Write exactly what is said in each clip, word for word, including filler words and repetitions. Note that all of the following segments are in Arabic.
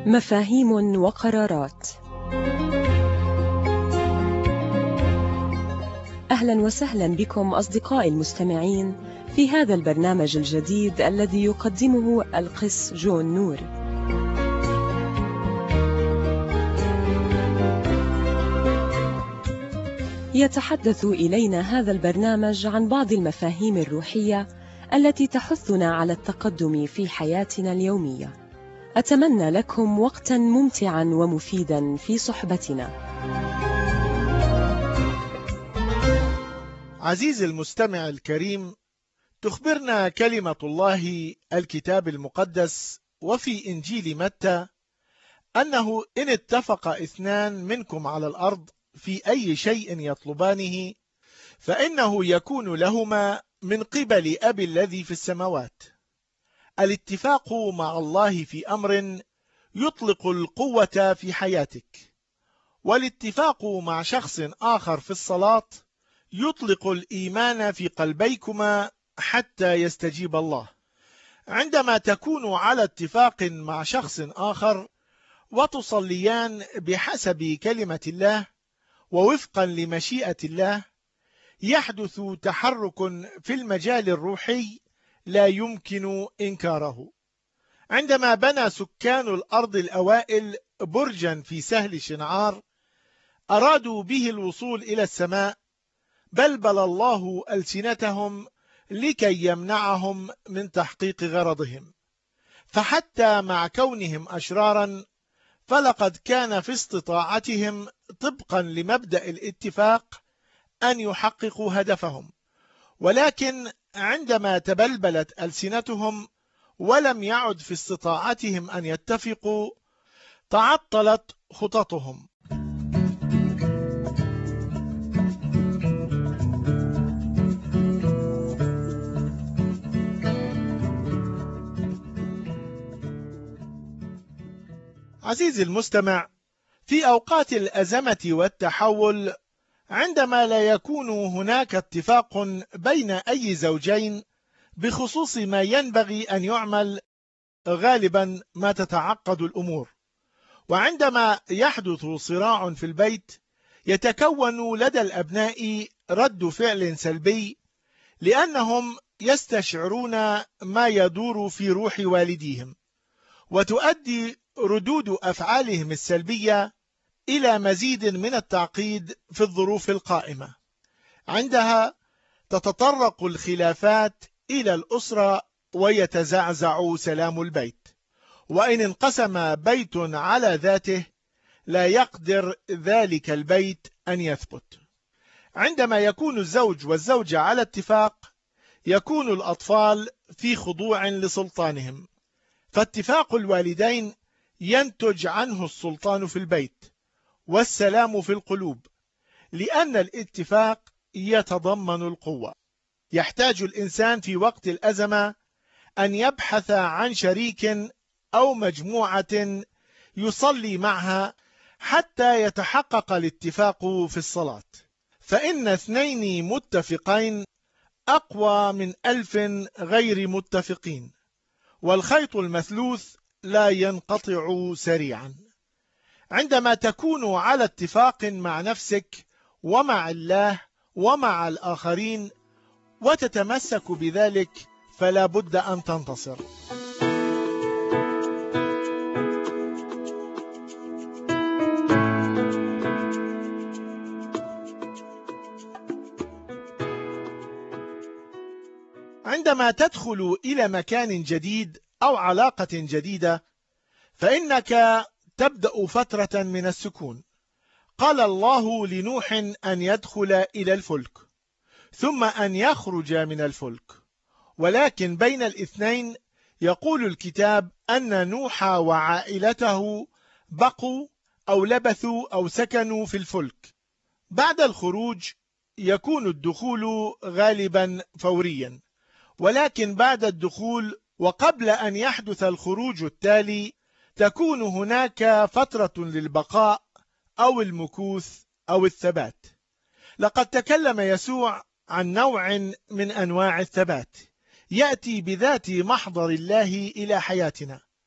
مفاهيم وقرارات. أهلا وسهلا بكم أصدقائي المستمعين في هذا البرنامج الجديد الذي يقدمه القس جون نور. يتحدث إلينا هذا البرنامج عن بعض المفاهيم الروحية التي تحثنا على التقدم في حياتنا اليومية. أتمنى لكم وقتا ممتعا ومفيدا في صحبتنا. عزيزي المستمع الكريم، تخبرنا كلمة الله الكتاب المقدس وفي إنجيل متى أنه إن اتفق اثنان منكم على الأرض في أي شيء يطلبانه فإنه يكون لهما من قبل أبي الذي في السماوات. الاتفاق مع الله في أمر يطلق القوة في حياتك، والاتفاق مع شخص آخر في الصلاة يطلق الإيمان في قلبيكما حتى يستجيب الله. عندما تكون على اتفاق مع شخص آخر وتصليان بحسب كلمة الله ووفقا لمشيئة الله، يحدث تحرك في المجال الروحي لا يمكن إنكاره. عندما بنى سكان الأرض الأوائل برجا في سهل شنعار أرادوا به الوصول إلى السماء، بلبل الله ألسنتهم لكي يمنعهم من تحقيق غرضهم. فحتى مع كونهم أشرارا فلقد كان في استطاعتهم طبقا لمبدأ الاتفاق أن يحققوا هدفهم، ولكن عندما تبلبلت ألسنتهم ولم يعد في استطاعتهم أن يتفقوا تعطلت خططهم. عزيزي المستمع، في أوقات الأزمة والتحول عندما لا يكون هناك اتفاق بين أي زوجين بخصوص ما ينبغي أن يعمل، غالبا ما تتعقد الأمور. وعندما يحدث صراع في البيت يتكون لدى الأبناء رد فعل سلبي، لأنهم يستشعرون ما يدور في روح والديهم، وتؤدي ردود أفعالهم السلبية إلى مزيد من التعقيد في الظروف القائمة. عندها تتطرق الخلافات إلى الأسرة ويتزعزع سلام البيت، وإن انقسم بيت على ذاته لا يقدر ذلك البيت أن يثبت. عندما يكون الزوج والزوجة على اتفاق يكون الأطفال في خضوع لسلطانهم، فاتفاق الوالدين ينتج عنه السلطان في البيت والسلام في القلوب، لأن الاتفاق يتضمن القوة. يحتاج الإنسان في وقت الأزمة أن يبحث عن شريك أو مجموعة يصلي معها حتى يتحقق الاتفاق في الصلاة، فإن اثنين متفقين أقوى من ألف غير متفقين، والخيط المثلوث لا ينقطع سريعا. عندما تكون على اتفاق مع نفسك ومع الله ومع الآخرين وتتمسك بذلك فلا بد أن تنتصر. عندما تدخل إلى مكان جديد أو علاقة جديدة فإنك تبدأ فترة من السكون. قال الله لنوح أن يدخل إلى الفلك ثم أن يخرج من الفلك، ولكن بين الاثنين يقول الكتاب أن نوح وعائلته بقوا أو لبثوا أو سكنوا في الفلك. بعد الخروج يكون الدخول غالبا فوريا، ولكن بعد الدخول وقبل أن يحدث الخروج التالي تكون هناك فترة للبقاء أو المكوث أو الثبات. لقد تكلم يسوع عن نوع من أنواع الثبات يأتي بذات محضر الله إلى حياتنا،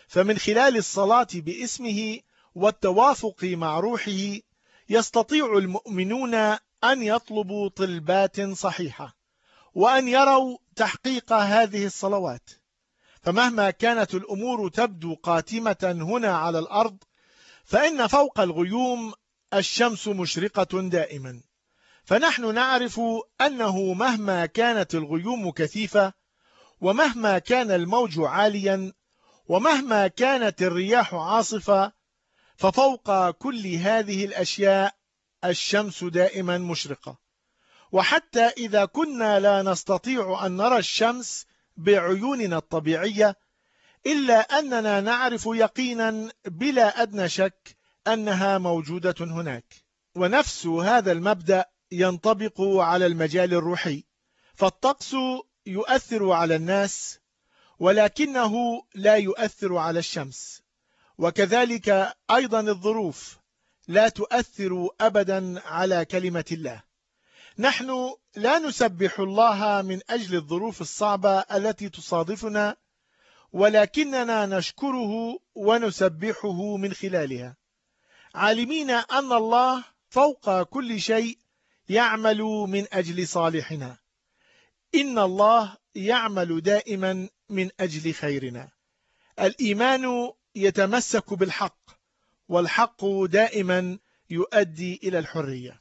فمن خلال الصلاة باسمه والتوافق مع روحه يستطيع المؤمنون أن يطلبوا طلبات صحيحة وأن يروا تحقيق هذه الصلوات. فمهما كانت الأمور تبدو قاتمة هنا على الأرض، فإن فوق الغيوم الشمس مشرقة دائما. فنحن نعرف أنه مهما كانت الغيوم كثيفة، ومهما كان الموج عاليا، ومهما كانت الرياح عاصفة، ففوق كل هذه الأشياء الشمس دائما مشرقة. وحتى إذا كنا لا نستطيع أن نرى الشمس بعيوننا الطبيعية، إلا أننا نعرف يقينا بلا أدنى شك أنها موجودة هناك. ونفس هذا المبدأ ينطبق على المجال الروحي، فالطقس يؤثر على الناس ولكنه لا يؤثر على الشمس، وكذلك أيضا الظروف لا تؤثر أبدا على كلمة الله. نحن لا نسبح الله من أجل الظروف الصعبة التي تصادفنا، ولكننا نشكره ونسبحه من خلالها، عالمين أن الله فوق كل شيء يعمل من أجل صالحنا. إن الله يعمل دائما من أجل خيرنا. الإيمان يتمسك بالحق، والحق دائما يؤدي إلى الحرية.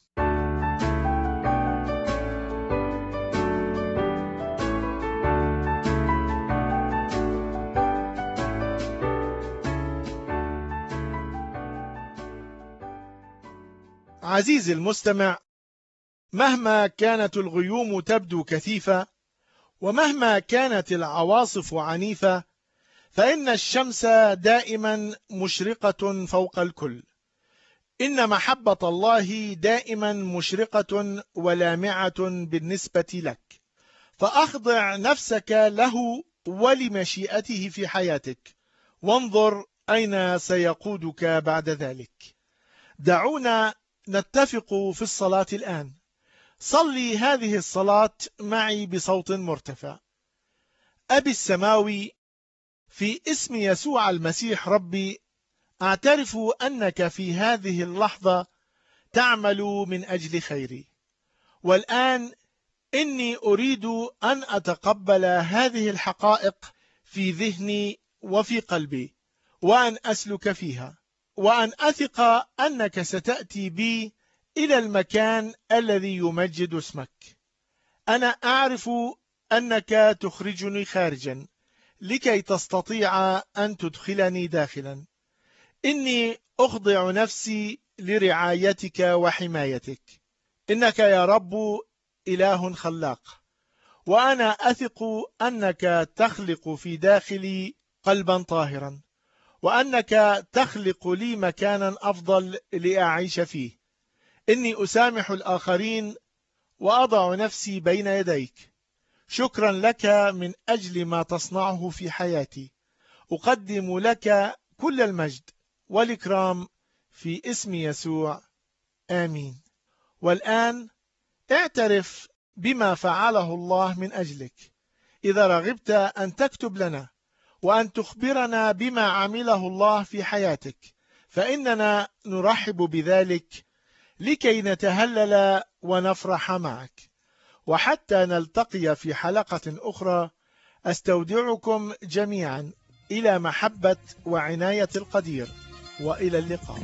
عزيزي المستمع، مهما كانت الغيوم تبدو كثيفة، ومهما كانت العواصف عنيفة، فإن الشمس دائما مشرقة فوق الكل. إن محبة الله دائما مشرقة ولامعة بالنسبة لك، فأخضع نفسك له ولمشيئته في حياتك، وانظر أين سيقودك بعد ذلك. دعونا نتفق في الصلاة الآن. صلي هذه الصلاة معي بصوت مرتفع. أبي السماوي، في اسم يسوع المسيح ربي، أعترف أنك في هذه اللحظة تعمل من أجل خيري، والآن إني أريد أن أتقبل هذه الحقائق في ذهني وفي قلبي، وأن أسلك فيها، وأن أثق أنك ستأتي بي إلى المكان الذي يمجد اسمك. أنا أعرف أنك تخرجني خارجا لكي تستطيع أن تدخلني داخلا. إني أخضع نفسي لرعايتك وحمايتك. إنك يا رب إله خلاق، وأنا أثق أنك تخلق في داخلي قلبا طاهرا، وأنك تخلق لي مكانا أفضل لأعيش فيه. إني أسامح الآخرين وأضع نفسي بين يديك. شكرا لك من أجل ما تصنعه في حياتي. أقدم لك كل المجد والإكرام في اسم يسوع، آمين. والآن اعترف بما فعله الله من أجلك. إذا رغبت أن تكتب لنا وأن تخبرنا بما عمله الله في حياتك، فإننا نرحب بذلك لكي نتهلل ونفرح معك. وحتى نلتقي في حلقة أخرى، أستودعكم جميعا إلى محبة وعناية القدير، وإلى اللقاء.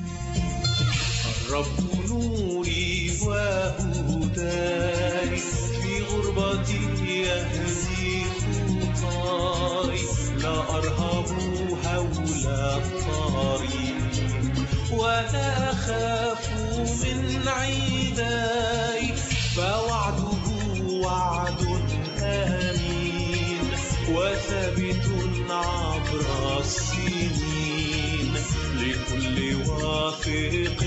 الرب نوري وهداي، في غربتي يهدي خطاي، لا أرهب هول الطريق ولا أخاف من عداي، فوعده وعد آمين وثابت عبر السنين، لكل واثق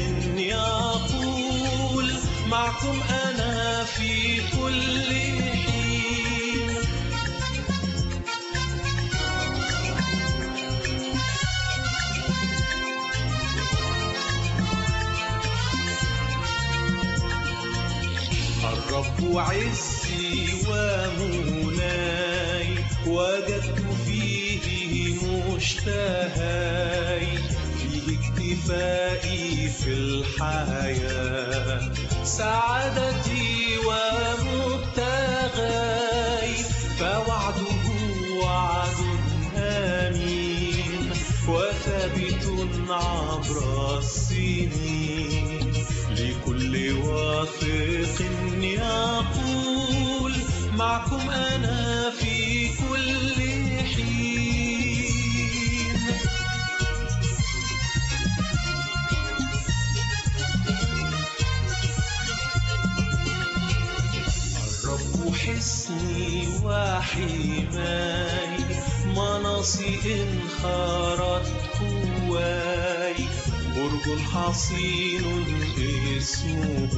يقول معكم أنا في كل حين. الرب عزي ومناي، وجدت فيه مشتهاي فيه اكتفائي في الحياة، سعادتي ومبتغاي، فوعده وعد آمين وثابت عبر السنين، لكل واثق يقول معكم أنا في كل حين. الرب حصني وحماي، مناصي إن خرت قواي، برج حصين اسمه،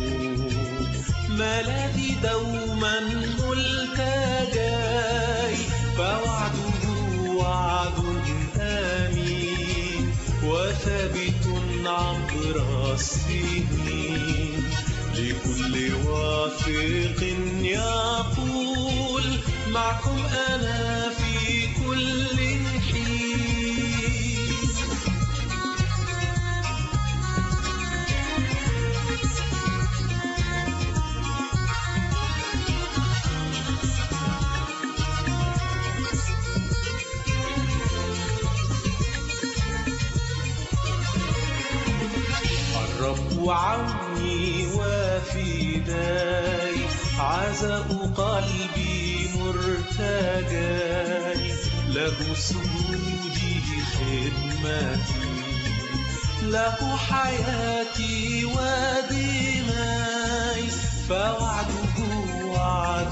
ملاذي دوما ملتجاي، فوعده وعد آمين وثابت عبر السنين، لكل واثق يقول معكم أنا في كل حين. الرب عوني وفداي، عزاء قلبي مرتجاي، له سجودي خدمتي، له حياتي ودماي، فوعده وعد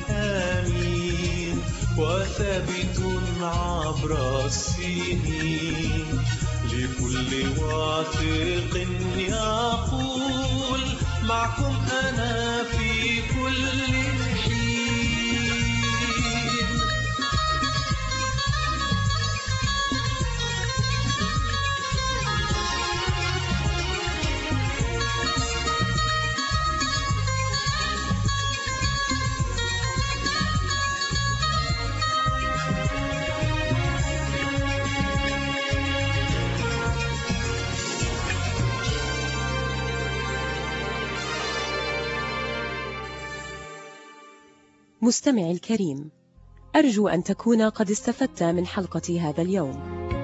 آمين وثابت عبر السنين، لكل واثق يقول معكم أنا في كل حين. مستمعي الكريم، أرجو أن تكون قد استفدت من حلقة هذا اليوم.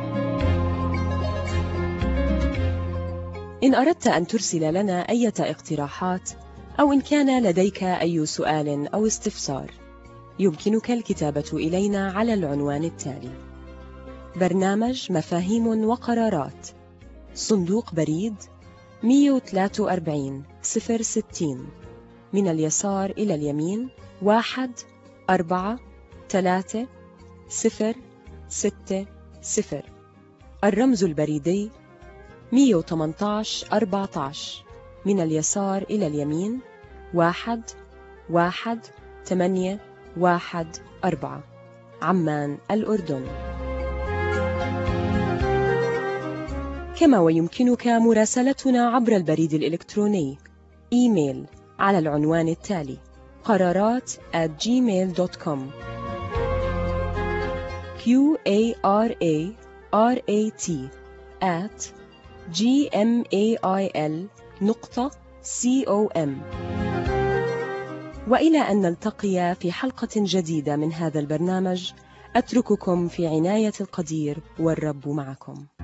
إن أردت أن ترسل لنا أي اقتراحات أو إن كان لديك أي سؤال أو استفسار، يمكنك الكتابة إلينا على العنوان التالي: برنامج مفاهيم وقرارات، صندوق بريد مئة وثلاثة وأربعين صفر ستين، من اليسار إلى اليمين واحد أربعة ثلاثة صفر ستة صفر. الرمز البريدي مئة وثمانية عشر أربعة عشر، من اليسار إلى اليمين واحد واحد ثمانية واحد أربعة، عمان الأردن. كما ويمكنك مراسلتنا عبر البريد الإلكتروني إيميل على العنوان التالي: قرارات at gmail dot com. q a r a r a t at gmail نقطة com. وإلى أن نلتقي في حلقة جديدة من هذا البرنامج، أترككم في عناية القدير والرب معكم.